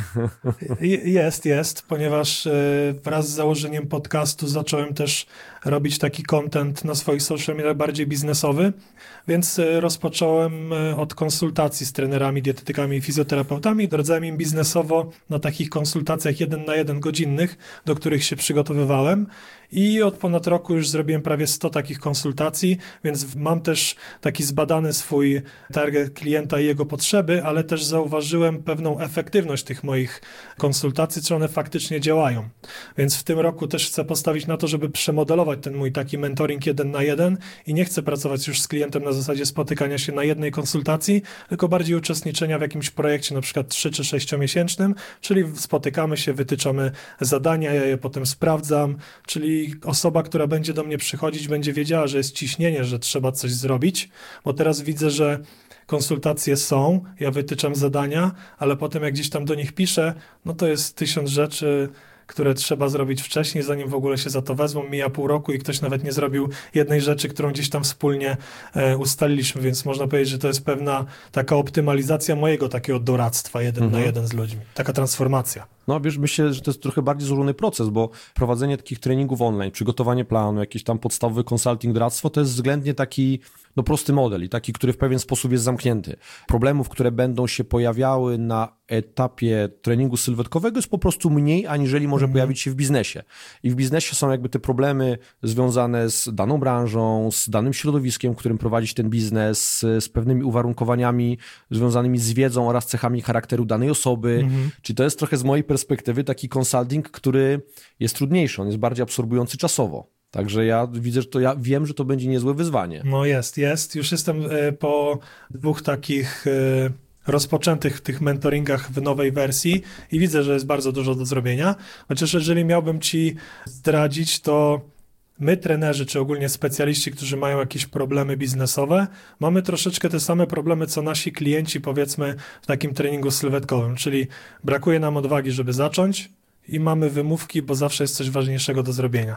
Jest, ponieważ wraz z założeniem podcastu zacząłem też robić taki content na swoich social mediach bardziej biznesowy, więc rozpocząłem od konsultacji z trenerami, dietetykami i fizjoterapeutami. Doradzałem im biznesowo na takich konsultacjach 1 na 1 godzinnych, do których się przygotowywałem i od ponad roku już zrobiłem prawie 100 takich konsultacji, więc mam też taki zbadany swój target klienta i jego potrzeby, ale też zauważyłem pewną efektywność tych moich konsultacji, czy one faktycznie działają. Więc w tym roku też chcę postawić na to, żeby przemodelować ten mój taki mentoring 1 na 1 i nie chcę pracować już z klientem na zasadzie spotykania się na jednej konsultacji, tylko bardziej uczestniczenia w jakimś projekcie, na przykład 3 czy 6-miesięcznym, czyli spotykamy się, wytyczamy zadania, ja je potem sprawdzam, czyli osoba, która będzie do mnie przychodzić, będzie wiedziała, że jest ciśnienie, że trzeba coś zrobić, bo teraz widzę, że konsultacje są, ja wytyczam zadania, ale potem jak gdzieś tam do nich piszę, no to jest 1000 rzeczy, które trzeba zrobić wcześniej, zanim w ogóle się za to wezmą. Mija pół roku i ktoś nawet nie zrobił jednej rzeczy, którą gdzieś tam wspólnie ustaliliśmy, więc można powiedzieć, że to jest pewna taka optymalizacja mojego takiego doradztwa 1 na 1 z ludźmi. Taka transformacja. No wiesz, myślę, że to jest trochę bardziej złożony proces, bo prowadzenie takich treningów online, przygotowanie planu, jakiś tam podstawowy consulting, doradztwo, to jest względnie taki prosty model i taki, który w pewien sposób jest zamknięty. Problemów, które będą się pojawiały na etapie treningu sylwetkowego jest po prostu mniej, aniżeli może pojawić się w biznesie. I w biznesie są jakby te problemy związane z daną branżą, z danym środowiskiem, w którym prowadzić ten biznes, z pewnymi uwarunkowaniami związanymi z wiedzą oraz cechami charakteru danej osoby. Czyli to jest trochę z mojej perspektywy taki consulting, który jest trudniejszy, on jest bardziej absorbujący czasowo. Także ja widzę, że ja wiem, że to będzie niezłe wyzwanie. No jest. Już jestem po 2 takich rozpoczętych tych mentoringach w nowej wersji i widzę, że jest bardzo dużo do zrobienia. Chociaż jeżeli miałbym ci zdradzić, to my trenerzy, czy ogólnie specjaliści, którzy mają jakieś problemy biznesowe, mamy troszeczkę te same problemy, co nasi klienci, powiedzmy, w takim treningu sylwetkowym, czyli brakuje nam odwagi, żeby zacząć, i mamy wymówki, bo zawsze jest coś ważniejszego do zrobienia.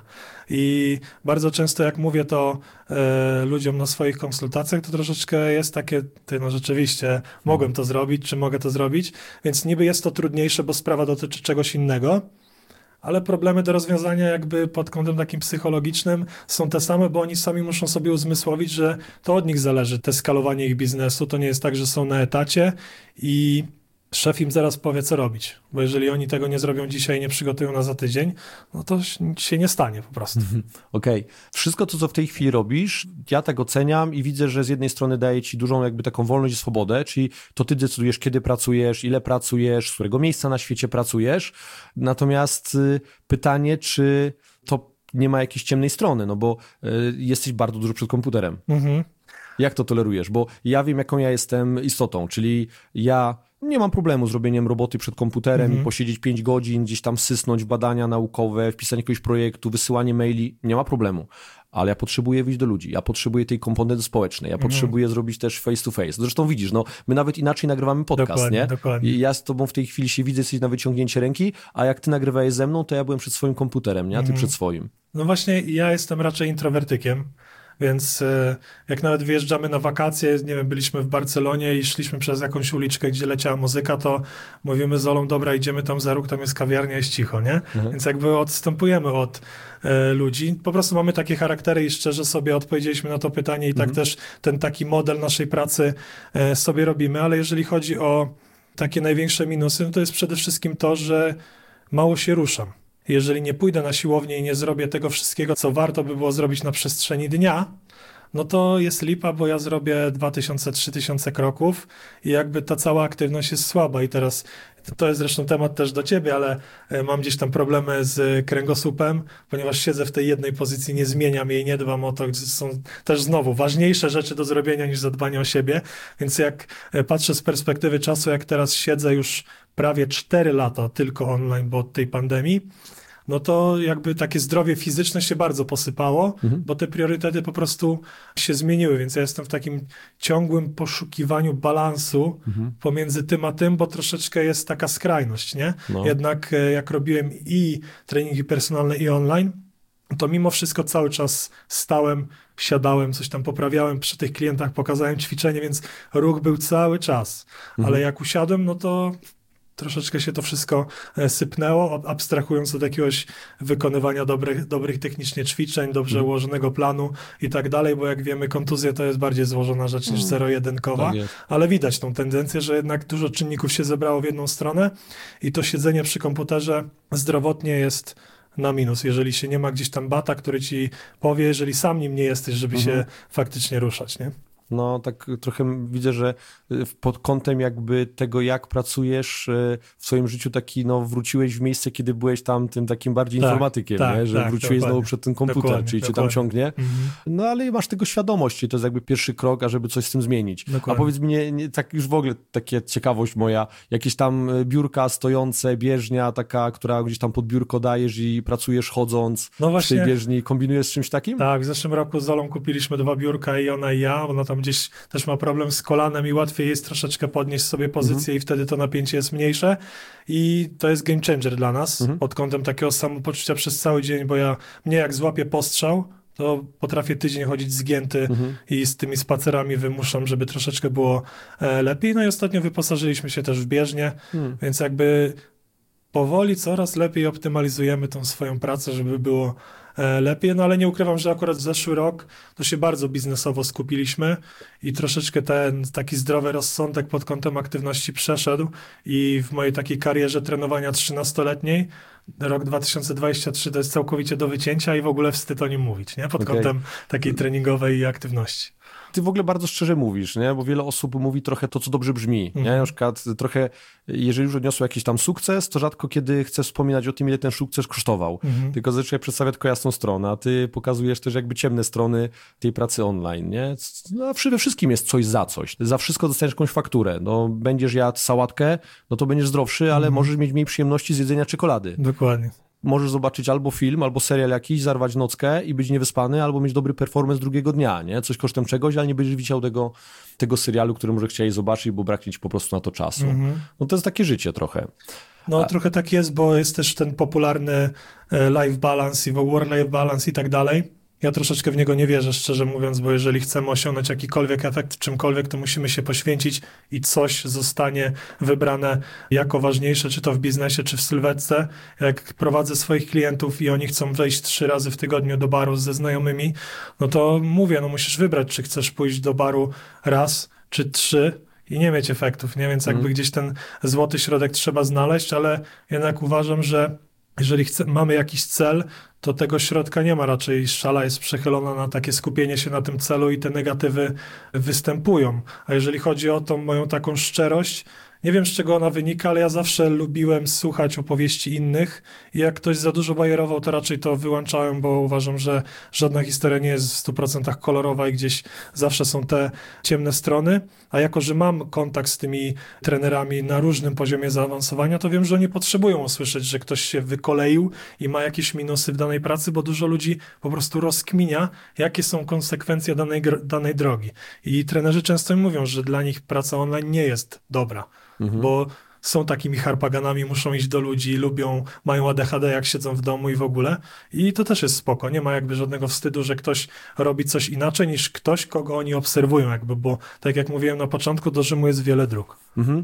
I bardzo często jak mówię to ludziom na swoich konsultacjach, to troszeczkę jest takie, no rzeczywiście mogłem to zrobić, czy mogę to zrobić, więc niby jest to trudniejsze, bo sprawa dotyczy czegoś innego, ale problemy do rozwiązania jakby pod kątem takim psychologicznym są te same, bo oni sami muszą sobie uzmysłowić, że to od nich zależy, te skalowanie ich biznesu. To nie jest tak, że są na etacie i szef im zaraz powie, co robić, bo jeżeli oni tego nie zrobią dzisiaj i nie przygotują na za tydzień, no to się nie stanie po prostu. Okej. Wszystko to, co w tej chwili robisz, ja tak oceniam i widzę, że z jednej strony daje ci dużą jakby taką wolność i swobodę, czyli to ty decydujesz, kiedy pracujesz, ile pracujesz, z którego miejsca na świecie pracujesz, natomiast pytanie, czy to nie ma jakiejś ciemnej strony, no bo jesteś bardzo dużo przed komputerem. Jak to tolerujesz? Bo ja wiem, jaką ja jestem istotą, czyli ja nie mam problemu z robieniem roboty przed komputerem i posiedzieć 5 godzin, gdzieś tam sysnąć w badania naukowe, wpisanie jakiegoś projektu, wysyłanie maili, nie ma problemu. Ale ja potrzebuję wyjść do ludzi, ja potrzebuję tej komponenty społecznej, ja potrzebuję zrobić też face to face. Zresztą widzisz, no my nawet inaczej nagrywamy podcast, dokładnie, nie? Dokładnie. I ja z tobą w tej chwili się widzę, jesteś na wyciągnięcie ręki, a jak ty nagrywałeś ze mną, to ja byłem przed swoim komputerem, nie? A ty przed swoim. No właśnie, ja jestem raczej introwertykiem. Więc jak nawet wyjeżdżamy na wakacje, nie wiem, byliśmy w Barcelonie i szliśmy przez jakąś uliczkę, gdzie leciała muzyka, to mówimy z Olą, dobra, idziemy tam za róg, tam jest kawiarnia, jest cicho, nie? Więc jakby odstępujemy od ludzi. Po prostu mamy takie charaktery i szczerze sobie odpowiedzieliśmy na to pytanie i tak też ten taki model naszej pracy sobie robimy, ale jeżeli chodzi o takie największe minusy, no to jest przede wszystkim to, że mało się ruszam. Jeżeli nie pójdę na siłownię i nie zrobię tego wszystkiego, co warto by było zrobić na przestrzeni dnia, no to jest lipa, bo ja zrobię 2000-3000 kroków i jakby ta cała aktywność jest słaba. I teraz to jest zresztą temat też do ciebie, ale mam gdzieś tam problemy z kręgosłupem, ponieważ siedzę w tej jednej pozycji, nie zmieniam jej, nie dbam o to, gdzie są też znowu ważniejsze rzeczy do zrobienia niż zadbanie o siebie. Więc jak patrzę z perspektywy czasu, jak teraz siedzę już prawie 4 lata tylko online, bo od tej pandemii, no to jakby takie zdrowie fizyczne się bardzo posypało, bo te priorytety po prostu się zmieniły, więc ja jestem w takim ciągłym poszukiwaniu balansu pomiędzy tym a tym, bo troszeczkę jest taka skrajność, nie? No. Jednak jak robiłem i treningi personalne i online, to mimo wszystko cały czas stałem, siadałem, coś tam poprawiałem przy tych klientach, pokazałem ćwiczenie, więc ruch był cały czas, ale jak usiadłem, no to troszeczkę się to wszystko sypnęło, abstrahując od jakiegoś wykonywania dobrych technicznie ćwiczeń, dobrze ułożonego planu i tak dalej, bo jak wiemy, kontuzja to jest bardziej złożona rzecz niż zero-jedynkowa, Tak jest. ale widać tą tendencję, że jednak dużo czynników się zebrało w jedną stronę i to siedzenie przy komputerze zdrowotnie jest na minus, jeżeli się nie ma gdzieś tam bata, który ci powie, jeżeli sam nim nie jesteś, żeby się faktycznie ruszać, nie? No, tak trochę widzę, że pod kątem jakby tego, jak pracujesz w swoim życiu, taki, no, wróciłeś w miejsce, kiedy byłeś tam tym takim bardziej informatykiem, nie? Że wróciłeś dokładnie. znowu przed ten komputer, czyli cię tam ciągnie. No, ale masz tego świadomość i to jest jakby pierwszy krok, ażeby coś z tym zmienić. Dokładnie. A powiedz mi, tak już w ogóle taka ciekawość moja, jakieś tam biurka stojące, bieżnia taka, która gdzieś tam pod biurko dajesz i pracujesz chodząc w tej bieżni, kombinujesz z czymś takim? Tak, w zeszłym roku z Olą kupiliśmy 2 biurka i ona i ja, ona tam gdzieś też ma problem z kolanem i łatwiej jest troszeczkę podnieść sobie pozycję i wtedy to napięcie jest mniejsze i to jest game changer dla nas pod kątem takiego samopoczucia przez cały dzień, bo mnie jak złapię postrzał, to potrafię tydzień chodzić zgięty i z tymi spacerami wymuszam, żeby troszeczkę było lepiej. No i ostatnio wyposażyliśmy się też w bieżnię, więc jakby powoli coraz lepiej optymalizujemy tą swoją pracę, żeby było lepiej, no ale nie ukrywam, że akurat zeszły rok to się bardzo biznesowo skupiliśmy i troszeczkę ten taki zdrowy rozsądek pod kątem aktywności przeszedł i w mojej takiej karierze trenowania 13-letniej rok 2023 to jest całkowicie do wycięcia i w ogóle wstyd o nim mówić, nie? Pod kątem takiej treningowej aktywności. Ty w ogóle bardzo szczerze mówisz, nie? Bo wiele osób mówi trochę to, co dobrze brzmi. Nie? Na przykład trochę, jeżeli już odniosło jakiś tam sukces, to rzadko kiedy chcę wspominać o tym, ile ten sukces kosztował. Tylko zazwyczaj przedstawia tylko jasną stronę, a ty pokazujesz też jakby ciemne strony tej pracy online. Nie? No, we wszystkim jest coś za coś. Za wszystko dostaniesz jakąś fakturę. No, będziesz jadł sałatkę, no to będziesz zdrowszy, ale możesz mieć mniej przyjemności z jedzenia czekolady. Dokładnie. Możesz zobaczyć albo film, albo serial jakiś, zarwać nockę i być niewyspany, albo mieć dobry performance drugiego dnia, nie? Coś kosztem czegoś, ale nie będziesz widział tego serialu, który może chciałeś zobaczyć, bo braknie ci po prostu na to czasu. No to jest takie życie trochę. No trochę tak jest, bo jest też ten popularny life balance i work-life balance i tak dalej. Ja troszeczkę w niego nie wierzę, szczerze mówiąc, bo jeżeli chcemy osiągnąć jakikolwiek efekt w czymkolwiek, to musimy się poświęcić i coś zostanie wybrane jako ważniejsze, czy to w biznesie, czy w sylwetce. Jak prowadzę swoich klientów i oni chcą wejść 3 razy w tygodniu do baru ze znajomymi, no to mówię, no musisz wybrać, czy chcesz pójść do baru raz, czy 3 i nie mieć efektów, nie? Więc jakby gdzieś ten złoty środek trzeba znaleźć, ale jednak uważam, że jeżeli mamy jakiś cel, to tego środka nie ma, raczej szala jest przechylona na takie skupienie się na tym celu i te negatywy występują. A jeżeli chodzi o tą moją taką szczerość, nie wiem, z czego ona wynika, ale ja zawsze lubiłem słuchać opowieści innych i jak ktoś za dużo bajerował, to raczej to wyłączałem, bo uważam, że żadna historia nie jest w 100% kolorowa i gdzieś zawsze są te ciemne strony, a jako, że mam kontakt z tymi trenerami na różnym poziomie zaawansowania, to wiem, że oni potrzebują usłyszeć, że ktoś się wykoleił i ma jakieś minusy w danej pracy, bo dużo ludzi po prostu rozkminia, jakie są konsekwencje danej drogi. I trenerzy często mi mówią, że dla nich praca online nie jest dobra. Bo są takimi harpaganami, muszą iść do ludzi, mają ADHD jak siedzą w domu i w ogóle. I to też jest spoko. Nie ma jakby żadnego wstydu, że ktoś robi coś inaczej niż ktoś, kogo oni obserwują jakby, bo tak jak mówiłem na początku, do Rzymu jest wiele dróg.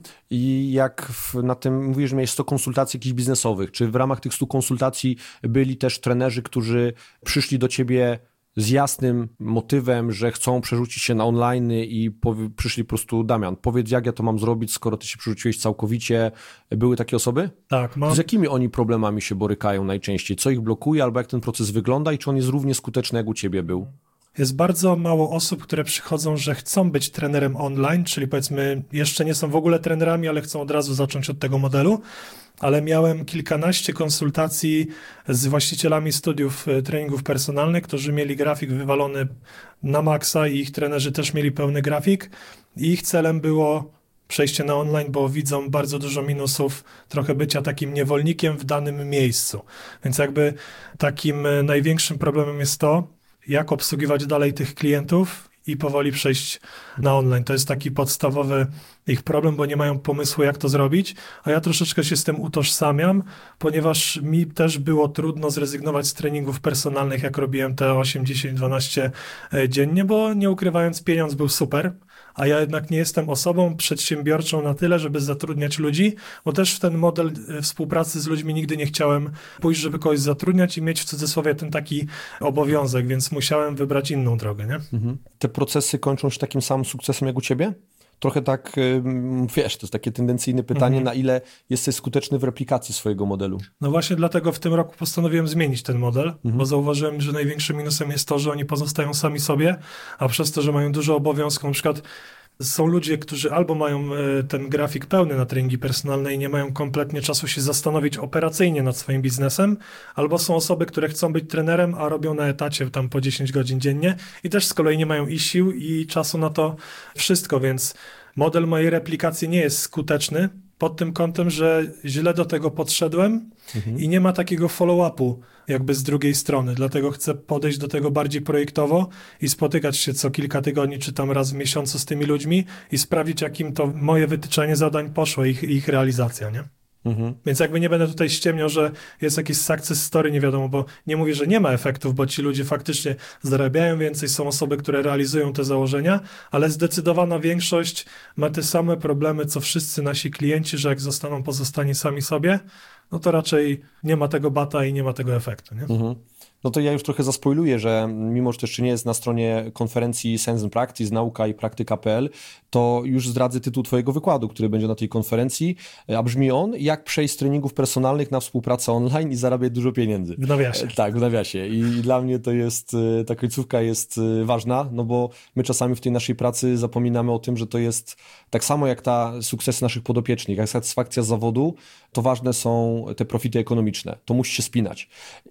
I jak na tym mówisz, że miałeś 100 konsultacji jakichś biznesowych, czy w ramach tych 100 konsultacji byli też trenerzy, którzy przyszli do ciebie z jasnym motywem, że chcą przerzucić się na online i przyszli po prostu, Damian, powiedz, jak ja to mam zrobić, skoro ty się przerzuciłeś całkowicie. Były takie osoby? Tak. Z jakimi oni problemami się borykają najczęściej? Co ich blokuje, albo jak ten proces wygląda i czy on jest równie skuteczny, jak u ciebie był? Jest bardzo mało osób, które przychodzą, że chcą być trenerem online, czyli powiedzmy jeszcze nie są w ogóle trenerami, ale chcą od razu zacząć od tego modelu. Ale miałem kilkanaście konsultacji z właścicielami studiów treningów personalnych, którzy mieli grafik wywalony na maksa i ich trenerzy też mieli pełny grafik. I ich celem było przejście na online, bo widzą bardzo dużo minusów trochę bycia takim niewolnikiem w danym miejscu. Więc jakby takim największym problemem jest to, jak obsługiwać dalej tych klientów i powoli przejść na online. To jest taki podstawowy ich problem, bo nie mają pomysłu, jak to zrobić, a ja troszeczkę się z tym utożsamiam, ponieważ mi też było trudno zrezygnować z treningów personalnych, jak robiłem te 8, 10, 12 dziennie, bo nie ukrywając, pieniądz był super, a ja jednak nie jestem osobą przedsiębiorczą na tyle, żeby zatrudniać ludzi, bo też w ten model współpracy z ludźmi nigdy nie chciałem pójść, żeby kogoś zatrudniać i mieć w cudzysłowie ten taki obowiązek, więc musiałem wybrać inną drogę, nie? Te procesy kończą się takim samym sukcesem jak u ciebie? Trochę tak, wiesz, to jest takie tendencyjne pytanie, na ile jesteś skuteczny w replikacji swojego modelu? No właśnie dlatego w tym roku postanowiłem zmienić ten model, bo zauważyłem, że największym minusem jest to, że oni pozostają sami sobie, a przez to, że mają dużo obowiązków, na przykład są ludzie, którzy albo mają ten grafik pełny na treningi personalne i nie mają kompletnie czasu się zastanowić operacyjnie nad swoim biznesem, albo są osoby, które chcą być trenerem, a robią na etacie tam po 10 godzin dziennie i też z kolei nie mają i sił, i czasu na to wszystko, więc model mojej replikacji nie jest skuteczny pod tym kątem, że źle do tego podszedłem i nie ma takiego follow-upu jakby z drugiej strony. Dlatego chcę podejść do tego bardziej projektowo i spotykać się co kilka tygodni, czy tam raz w miesiącu z tymi ludźmi i sprawdzić, jakim to moje wytyczanie zadań poszło, ich realizacja, nie? Więc jakby nie będę tutaj ściemniał, że jest jakiś success story, nie wiadomo, bo nie mówię, że nie ma efektów, bo ci ludzie faktycznie zarabiają więcej, są osoby, które realizują te założenia, ale zdecydowana większość ma te same problemy, co wszyscy nasi klienci, że jak zostaną pozostani sami sobie, no to raczej nie ma tego bata i nie ma tego efektu, nie? No to ja już trochę zaspoiluję, że mimo, że to jeszcze nie jest na stronie konferencji Science and Practice, nauka i praktyka.pl, to już zdradzę tytuł twojego wykładu, który będzie na tej konferencji, a brzmi on: jak przejść z treningów personalnych na współpracę online i zarabiać dużo pieniędzy. W nawiasie. Tak, w nawiasie. I dla mnie to jest, ta końcówka jest ważna, no bo my czasami w tej naszej pracy zapominamy o tym, że to jest tak samo jak sukcesy naszych podopiecznych, jak satysfakcja z zawodu, to ważne są te profity ekonomiczne. To musi się spinać.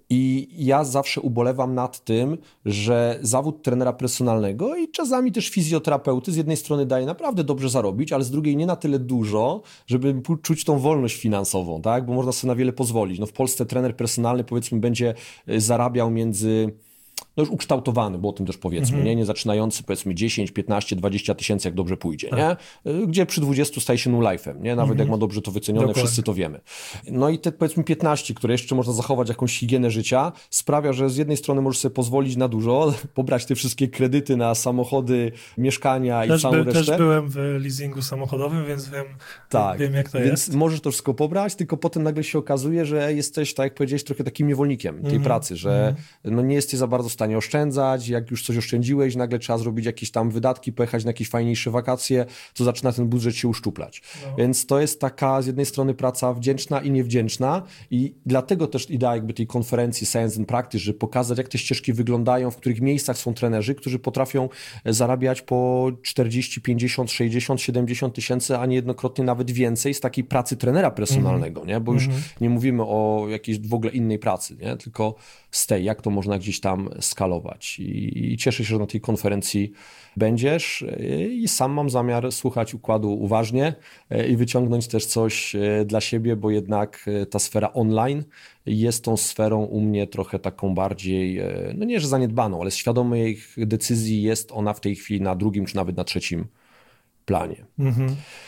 I ja zawsze ubolewam nad tym, że zawód trenera personalnego i czasami też fizjoterapeuty z jednej strony daje naprawdę dobrze zarobić, ale z drugiej nie na tyle dużo, żeby czuć tą wolność finansową, tak? Bo można sobie na wiele pozwolić. No w Polsce trener personalny, powiedzmy, będzie zarabiał między, no już ukształtowany, bo o tym też powiedzmy, nie zaczynający, powiedzmy 10, 15, 20 tysięcy, jak dobrze pójdzie, nie? Gdzie przy 20 staje się null-life'em, nie? Nawet jak ma dobrze to wycenione, Dokładnie. wszyscy to wiemy. No i te, powiedzmy 15, które jeszcze można zachować jakąś higienę życia, sprawia, że z jednej strony możesz sobie pozwolić na dużo, pobrać te wszystkie kredyty na samochody, mieszkania i całą resztę. Też byłem w leasingu samochodowym, więc wiem jak to więc jest. możesz to wszystko pobrać, tylko potem nagle się okazuje, że jesteś, tak jak powiedziałeś, trochę takim niewolnikiem tej pracy, że no nie jesteś za bardzo w stanie oszczędzać, jak już coś oszczędziłeś, nagle trzeba zrobić jakieś tam wydatki, pojechać na jakieś fajniejsze wakacje, to zaczyna ten budżet się uszczuplać. Więc to jest taka z jednej strony praca wdzięczna i niewdzięczna i dlatego też idea jakby tej konferencji Science and Practice, żeby pokazać, jak te ścieżki wyglądają, w których miejscach są trenerzy, którzy potrafią zarabiać po 40, 50, 60, 70 tysięcy, a niejednokrotnie nawet więcej z takiej pracy trenera personalnego, nie? Bo już nie mówimy o jakiejś w ogóle innej pracy, nie? Tylko z tej, jak to można gdzieś tam skalować. I cieszę się, że na tej konferencji będziesz i sam mam zamiar słuchać układu uważnie i wyciągnąć też coś dla siebie, bo jednak ta sfera online jest tą sferą u mnie trochę taką bardziej, no nie, że zaniedbaną, ale świadomych decyzji jest ona w tej chwili na drugim czy nawet na trzecim planie.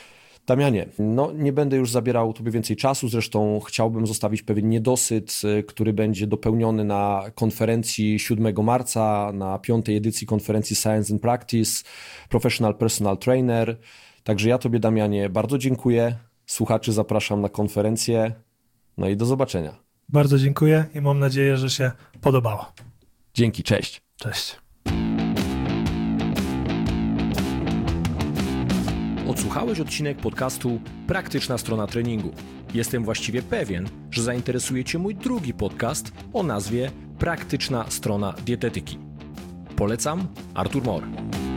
Damianie, no nie będę już zabierał Tobie więcej czasu, zresztą chciałbym zostawić pewien niedosyt, który będzie dopełniony na konferencji 7 marca, na 5. edycji konferencji Science and Practice, Professional Personal Trainer. Także ja Tobie, Damianie, bardzo dziękuję. Słuchaczy zapraszam na konferencję. No i do zobaczenia. Bardzo dziękuję i mam nadzieję, że się podobało. Dzięki, cześć. Cześć. Odsłuchałeś odcinek podcastu Praktyczna strona treningu. Jestem właściwie pewien, że zainteresuje Cię mój drugi podcast o nazwie Praktyczna strona dietetyki. Polecam, Artur Mor.